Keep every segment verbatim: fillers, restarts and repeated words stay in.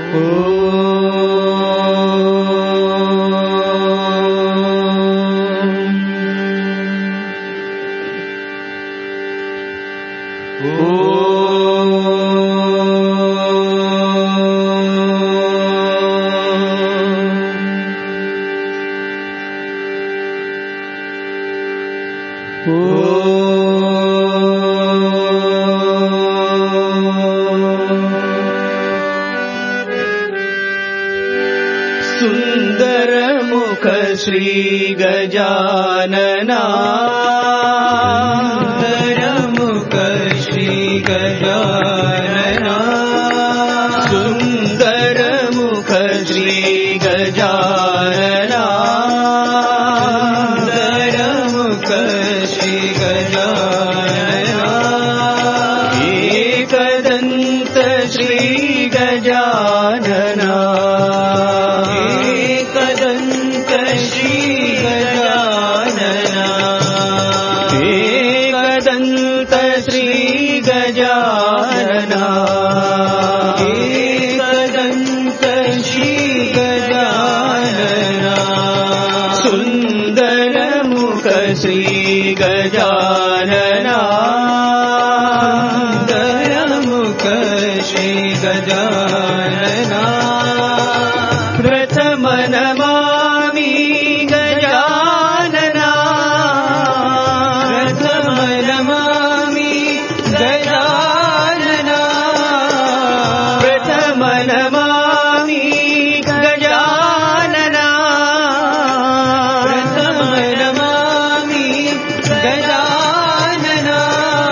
सुन्दरमुख श्री गजानना सुन्दरमुख श्री गजानना सुन्दरमुख श्री गजानना सुन्दरमुख श्री गजानना एकदन्त श्री गजानना गजानना एकदन्त श्री गजानना सुन्दरमुख श्री गजानना सुन्दरमुख श्री गजानना प्रथम नमामि गजानना प्रथम नमामि गजानना प्रथम नमामि गजानना प्रथम नमामि गजानना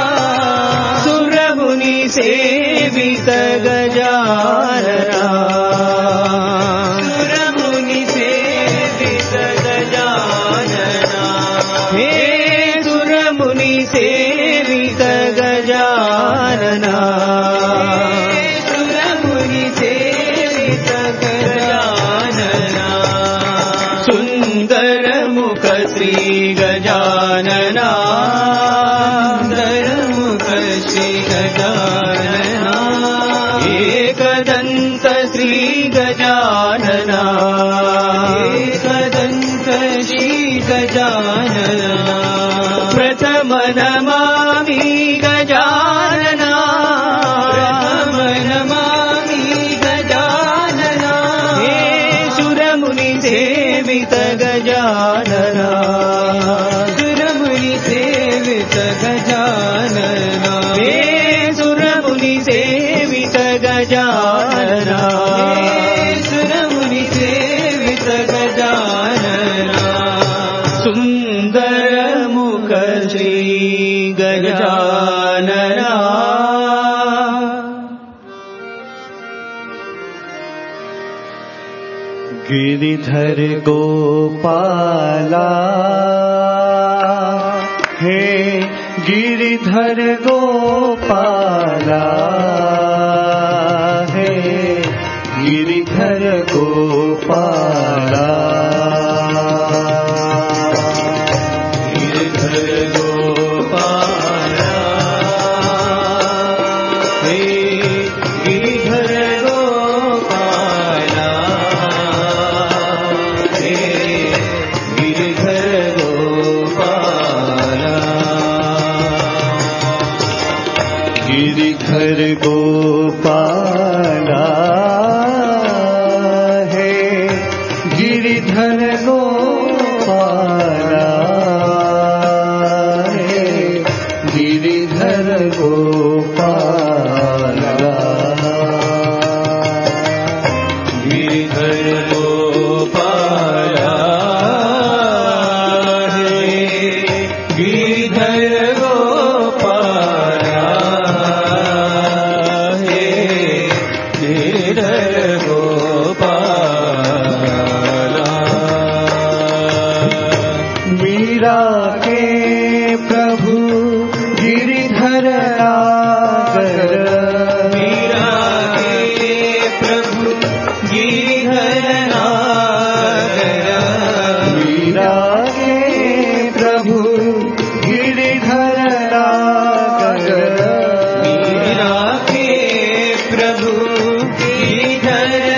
सुरमुनि सेवित गजानना सुरमुनि सेवित गजानना हे सुरमुनि सेवित गजानना सुरमुनि सेवित गजानना सुन्दरमुख श्री गजानना सुन्दरमुख श्री गजानना एकदन्त श्री गजानना एकदन्त श्री गजानना प्रथम नमामि गजानना प्रथम नमामि गजानना हे सुरमुनि सेवित गजानना सुरमुनि सेवित गजानना हे सुरमुनि सेवित गजानना हे सुरमुनि सेवित गजानना सुन्दरमुख श्री गजानना गिरिधर गोपाला हे गिरिधर गोपाला हे गिरिधर गोपाला गिरिधर गोपाला हे गिरिधर गोपाला हे गिरिधर गोपाला गिरिधर गोपाला हे गिरिधर गोपाला हे गिरिधर गोपाला गिरिधर गोपाला हे गिरिधर गोपाला हे गिरिधर गोपाला मीरा के प्रभु गिरिधर नागर मीरा के प्रभु गिरिधर नागर मीरा के प्रभु गिरिधर नागर मीरा के प्रभु गिरिधर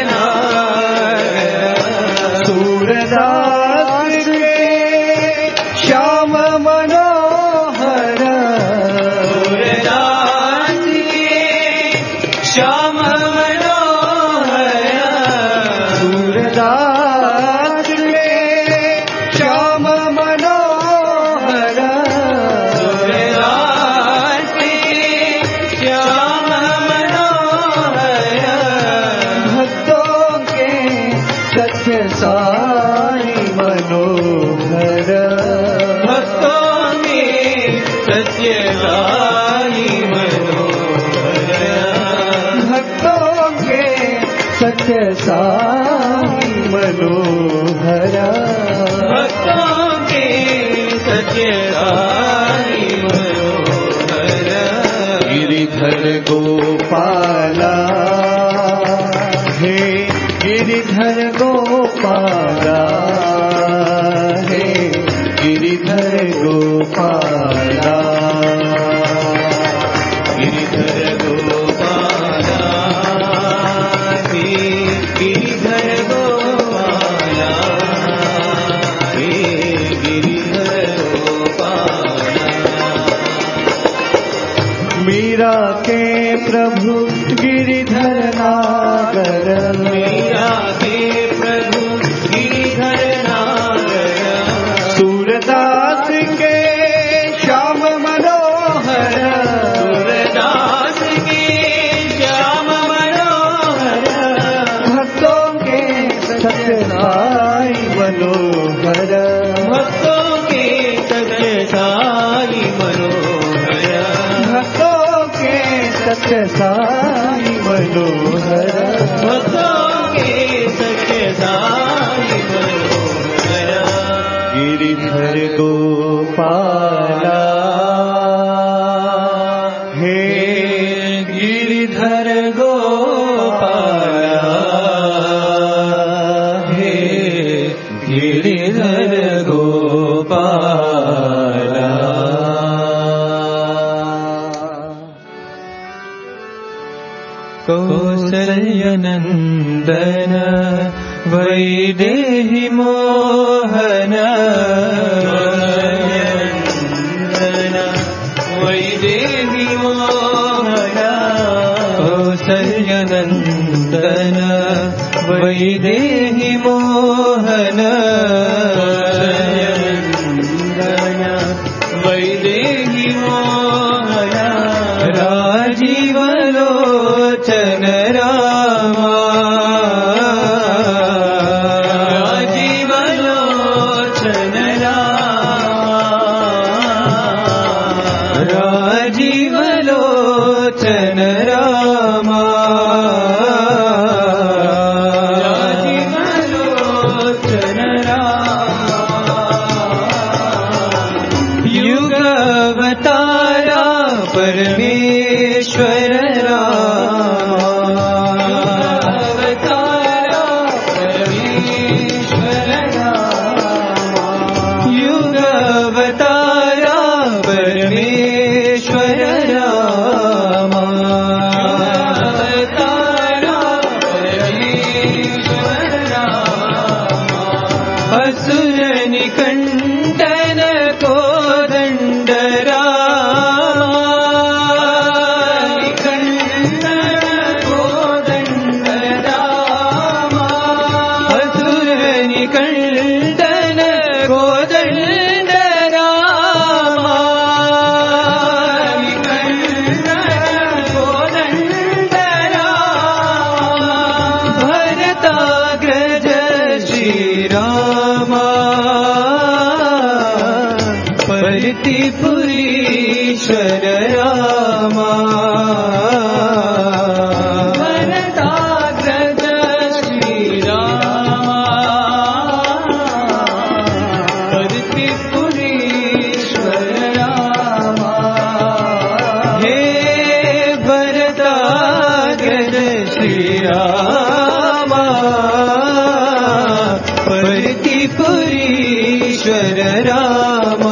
साई मनोहर भक्तों में सत्य साई मनोहर भक्तों के सत्य साई मनोहर भक्तों के सत्य साई मनोहर गिरिधर गोपाला हे गिरिधर गोपाला हे गिरिधर गोपाला गिरिधर गोपाला हे गिरिधर गोपाला हे गिरिधर गोपाला मीरा के प्रभु गिरिधर नागर मीरा के प्रभु गिरिधर नागर सूरदास के श्याम मनोहर सूरदास के श्याम मनोहर भक्तों के सत्य साई मनोहर भक्तों के सत्य साई मनोहर भक्तों के सत्य साई मनोहर भक्तों के सत्य साई मनोहर गिरिधर गोपाला हे गिरिधर गोपाला हे गिरिधर गोपाला कौसल्यनन्दन वैदेहि मोहन वैदेहि मोहन कौसल्यनन्दन वैदेहि मोहन वैदेहि मोहन राजीवलोचन रामा राजीवलोचन रामा राजीवलोचन रामा राजीवलोचन रामा युगावतारा परमेश्वर अवतारा परमेश्वर युगावतारा परमेश्वर रामा अवतारा परमेश्वर रामा असुर निकंदन कोदंड पुरीश्वर रामा भरताग्रज श्री रामा पुरीश्वर रामा हे भरताग्रज श्री रामा पुरीश्वर रामा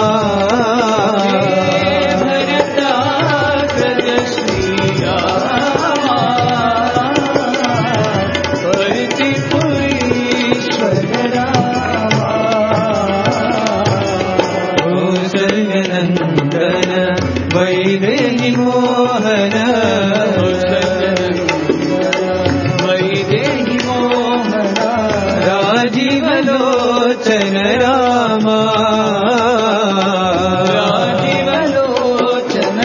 वैदेहि मोहन वैदेहि मोहन राजीवलोचन रामा राजीवलोचन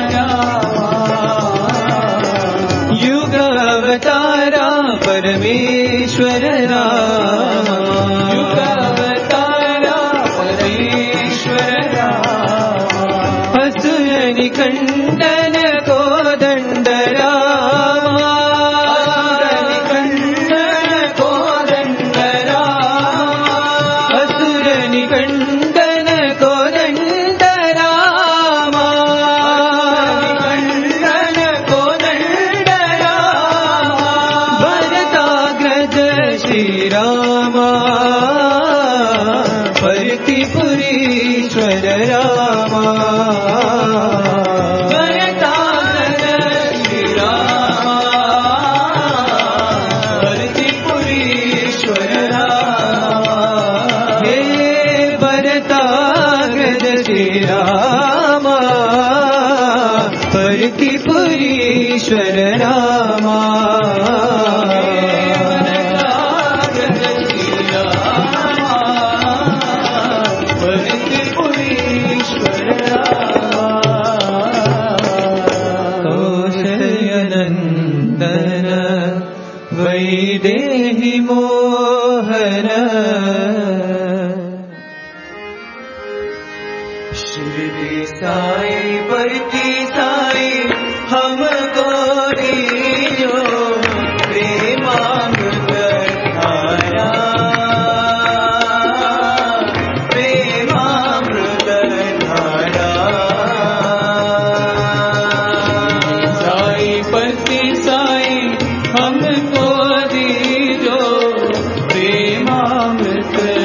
रामा युगावतारा परमेश्वर रामा भक्तिपुरीश्वर रामा भरतानन श्री रामा भक्तिपुरीश्वर रामा हे भरतानन श्री रामा भक्तिपुरीश्वर रामा वैदेहि मोहन शिरडी साई बरती साई हमको दीजो प्रेमामृत धारा प्रेमामृत धारा साई बरती साई हमको दीजो प्रेमामृत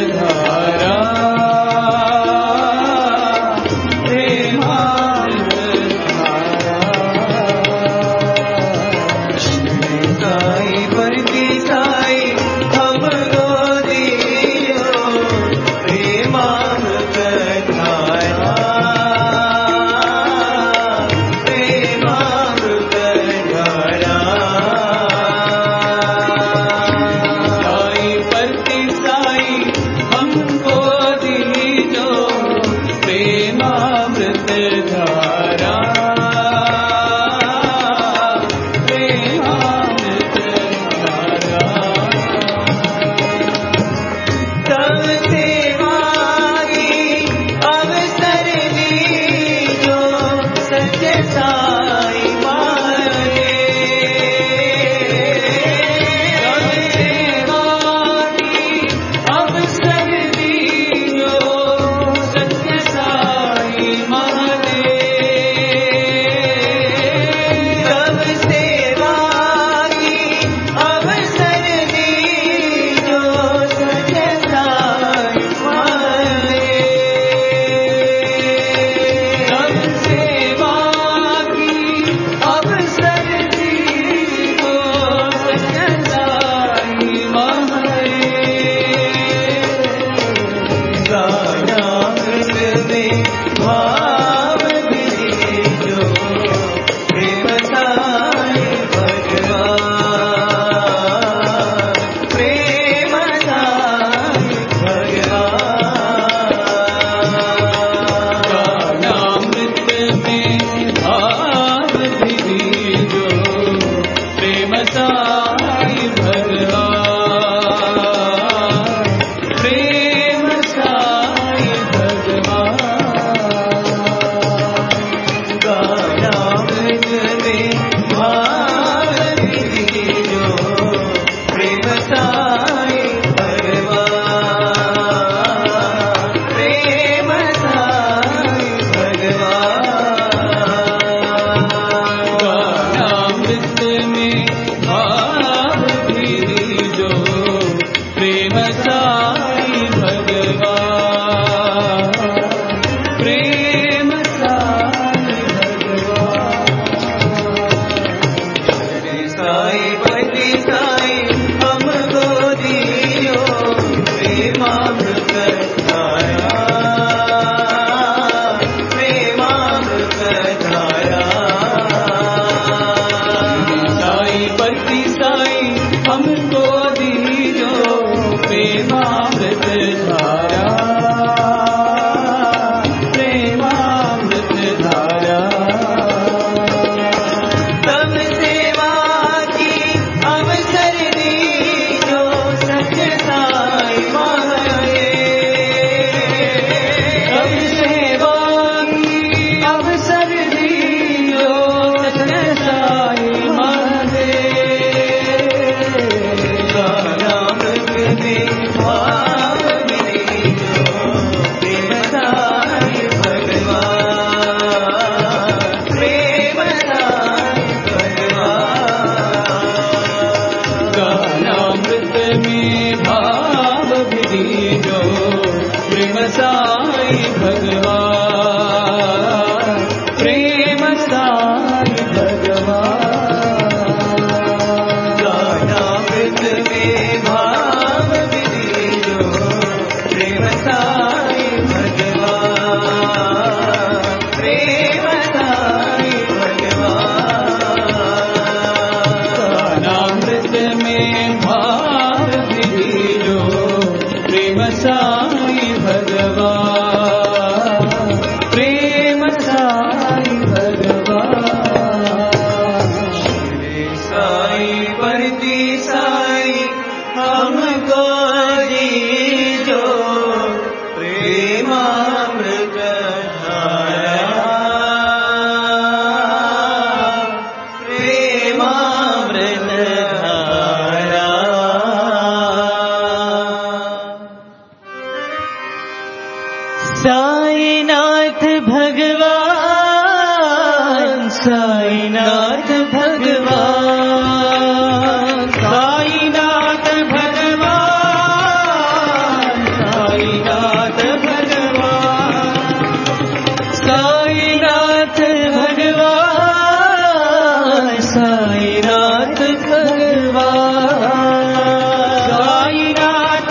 साईनाथ भगवान, साईनाथ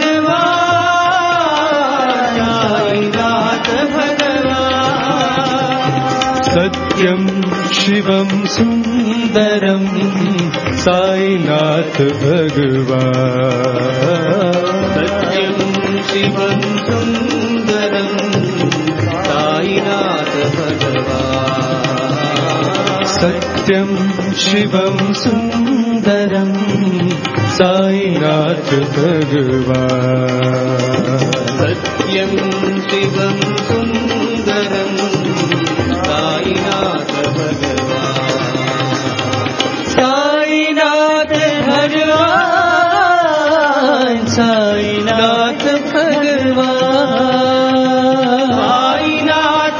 भगवान, साईनाथ भगवान। सत्यं शिवं सुन्दरं साईनाथ भगवान, सत्यं शिवं सुन्दरं साईनाथ भगवान, सत्यं शिवं सुन्दरं साईनाथ भगवान, सत्यं शिवं सुन्दरं साईनाथ भगवान, साईनाथ भगवान, साईनाथ भगवान, साईनाथ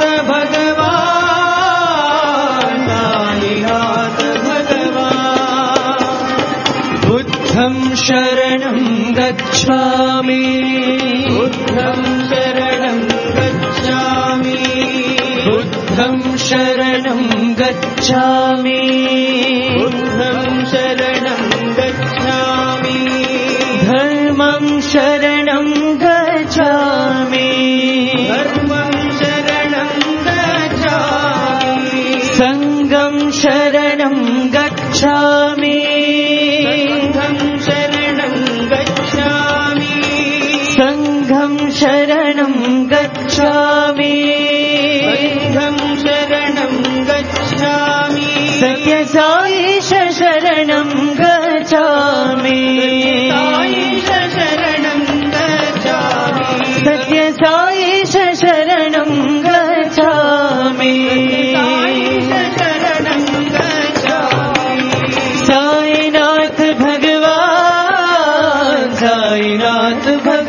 भगवान, साईनाथ भगवान। बुद्धं शरणं गच्छामि, बुद्धं शरणं गच्छामि, बुद्धं शरणं गच्छामि, बुद्धं शरणं गच्छामि, धर्मं शरणं गच्छामि, धर्मं शरणं गच्छामि, संघं शरणं गच्छामि, संघं शरणं गच्छामि, संघं शरणं गच्छामि, संघं शरणं गच्छामि, सत्य साई शरणं गच्छामि, साई शरणं गच्छामि, सत्य साई शरणं गच्छामि, साई शरणं गच्छामि। साईनाथ भगवान, साईनाथ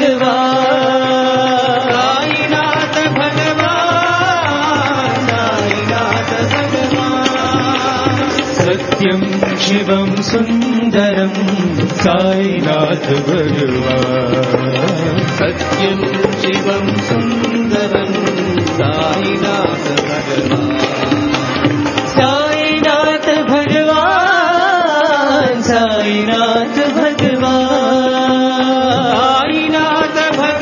भगवान, साईनाथ भगवान, साईनाथ भगवान। सत्यं शिवं सुन्दरं साईनाथ भगवान, सत्यं शिवं सुन्दरं साईनाथ भगवान, साईनाथ भगवान, साईनाथ भगवान, साईनाथ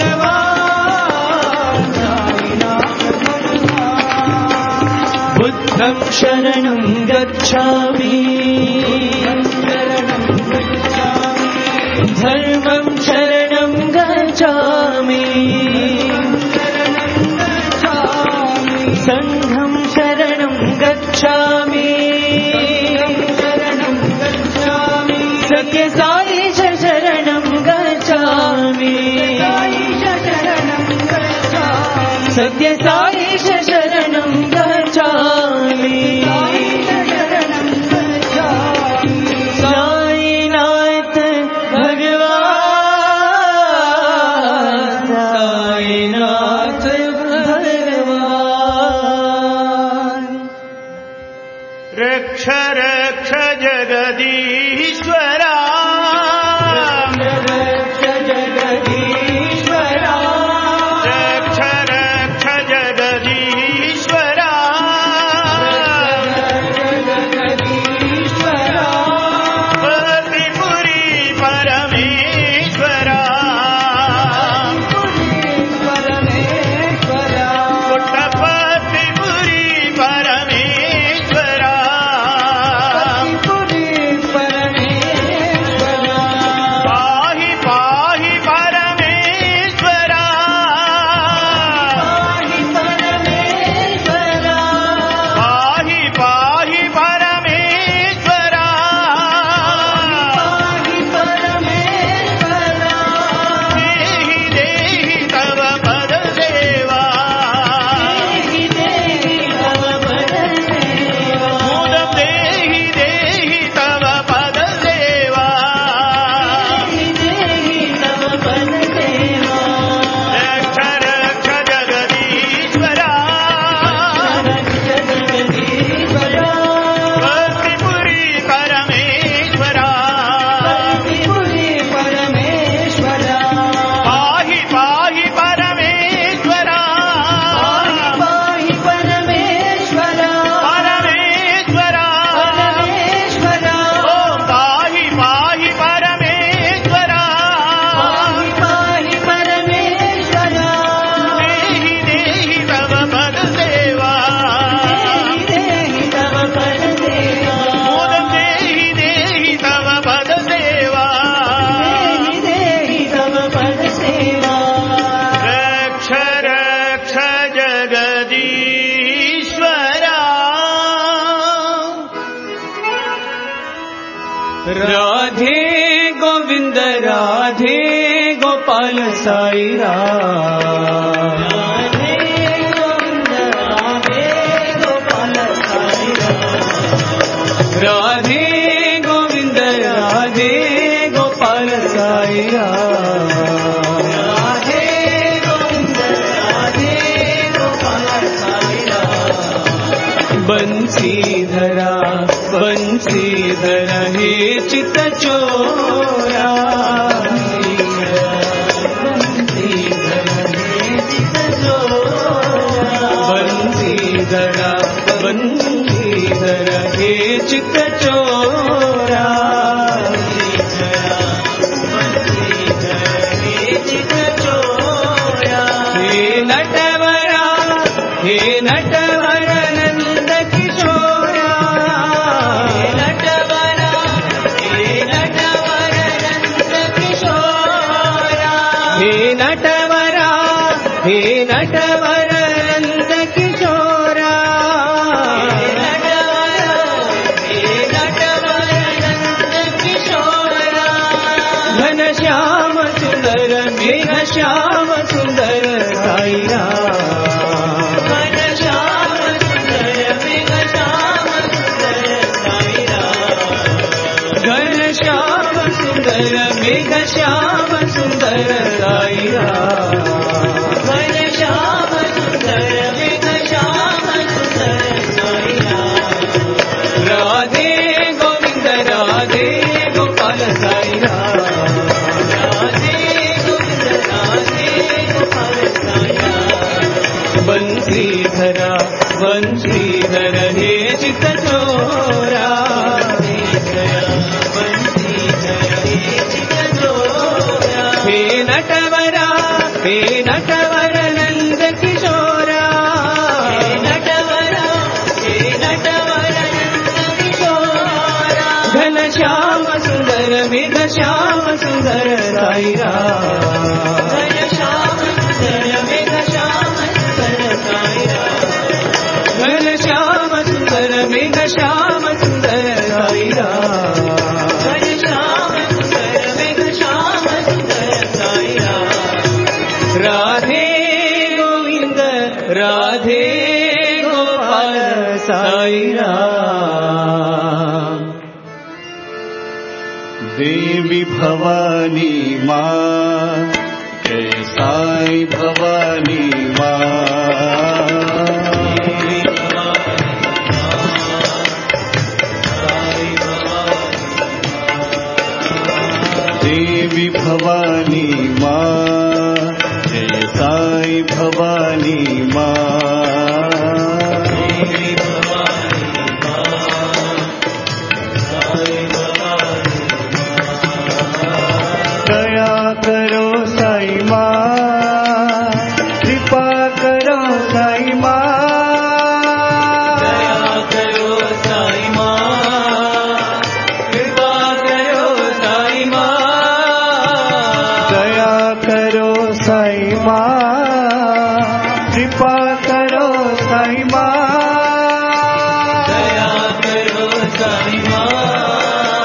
भगवान, साईनाथ भगवान। बुद्धं शरणं गच्छामि, धर्मं शरणं गच्छामि, संघं शरणं गच्छामि, सत्य साई शरणं गच्छामि, सत्य साई शरणं गच्छामि, साईनाथ भगवान, साईनाथ भगवान। रक्ष रक्ष जगदीश्वरा, रक्ष जगदीश्वरा, रक्ष रक्ष जगदीश्वरा, जगदीश्वरा, पतिपुरी परमेश्वरा, परमेश्वरा, पुट्टपतिपुरी परमेश्वरा, परमेश्वरा, राधे गोविंद राधे गोपाल साई राम राधे गोविंद राधे गोपाल साई राम राधे गोविंद राधे गोपाल साई राम राधे गोविंद राधे गोपाल साई राम बंसीधरा बंसीधर हे चित चोरा बंसीधरा बंसीधर हे चित चोरा हे नटवरा हे नटवर नंद किशोरा हे नटवरा हे नटवर नंद किशोरा हे नटवरा हे नटवर नंद किशोरा हे नटवरा हे नटवर नंद किशोरा घन श्याम सुंदर मेघ श्याम सुंदर साई राम घन श्याम सुंदर मेघ श्याम सुंदर साई राम घन श्याम सुंदर मेघ श्याम सुंदर साई राम घन श्याम सुंदर मेघ श्याम सुंदर साई राम राधे गोविंद राधे गोपाल साई राम राधे गोविंद राधे गोपाल साई राम बंसीधरा बंसीधर हे चित चोरा बंसीधर हे चित चोरा हे नटवरा हे नटवर नंद किशोरा हे नटवरा हे नटवर नंद किशोरा घन श्याम सुंदर मेघ श्याम सुंदर साई राम घन श्याम सुंदर मेघ श्याम सुंदर साई राम घन श्याम सुंदर मेघ श्याम सुंदर साई राम घन श्याम सुंदर मेघ श्याम सुंदर साई राम राधे गोविंद राधे गोपाल साई राम देवी भवानी माँ जय साई भवानी माँ देवी भवानी माँ जय साई भवानी माँ दया करो साई माँ कृपा करो साई माँ दया करो साई माँ कृपा करो साई माँ दया करो साई माँ कृपा करो साई माँ दया करो साई माँ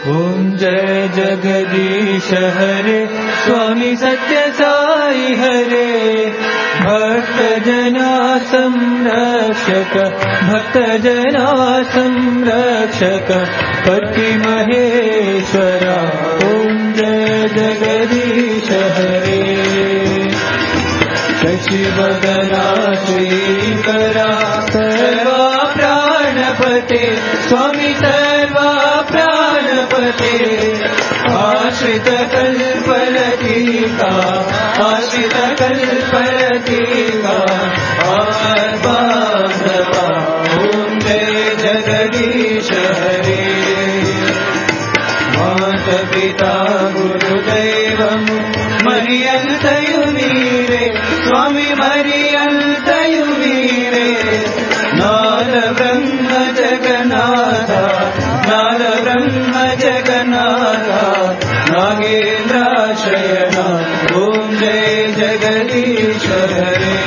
ओम जय जगदीश हरे स्वामी सत्य साई हरे भक्त जना संरक्षक भक्त जना संरक्षक पति महेश्वरा ओम जय जगदीश हरे शशिवदना श्रीकरा सर्वा प्राणपते स्वामी सर्वा प्राणपते आश्रित कल्पलतिका आश्रित कल्पलतिका बांधवा ओम जय जगदीश हरे मात पिता गुरुदैवम् मरियन्तयु नीरे स्वामी मरियन्तयु नीरे नाद ब्रह्म जगन्नाथ नाद ब्रह्म जगन्नाथ नागेन्द्राशयन ओम जय जगदीश हरे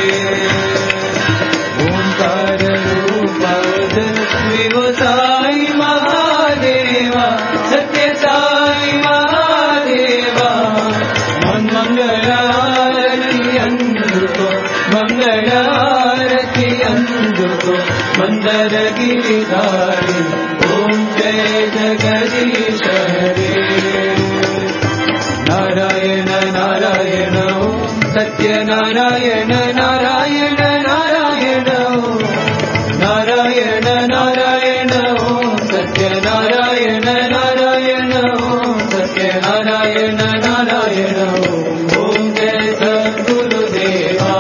ओंकार रूप विभु साई महादेवा सत्य साई महादेवा मंगलारति अंदुको मंगलारति अंदुको मंदर गिरिधारी ओम जय जगदीश हरे नारायण नारायण ओम सत्य नारायण नारायण नारायण ओम नारायण नारायण ओम सत्य नारायण नारायण ओम सत्य नारायण नारायण ओम जय सद्गुरुदेवा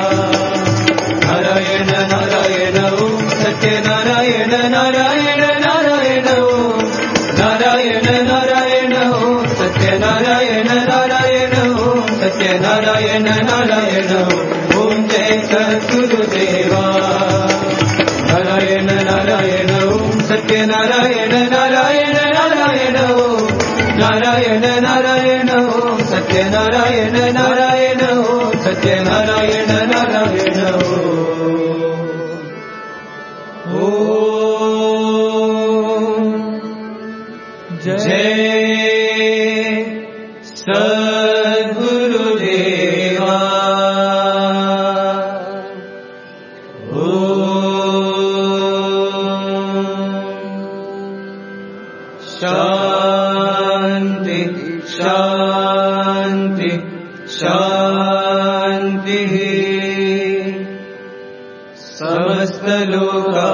नारायण नारायण ओम सत्य नारायण नारायण नारायण ओम नारायण नारायण ओम सत्य नारायण नारायण ओम सत्य नारायण नारायण ओम जय सद्गुरुदेवा नारायण नारायण ओम सत्य नारायण नारायण नारायण ओम नारायण नारायण ओम सत्य नारायण नारायण ओम सत्य नारायण नारायण ओम जय सद्गुरुदेवा शांति शांति शांति समस्त लोका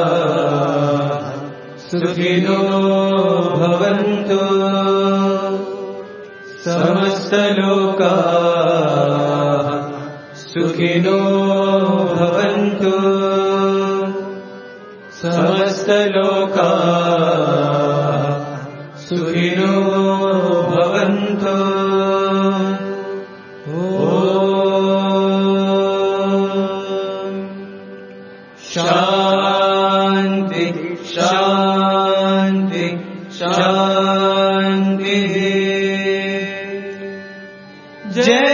सुखिनो भवन्तु समस्त लोका सुखिनो भवन्तु समस्त लोका सुखिनो भवन्तु ओम शांति शांति शांति जय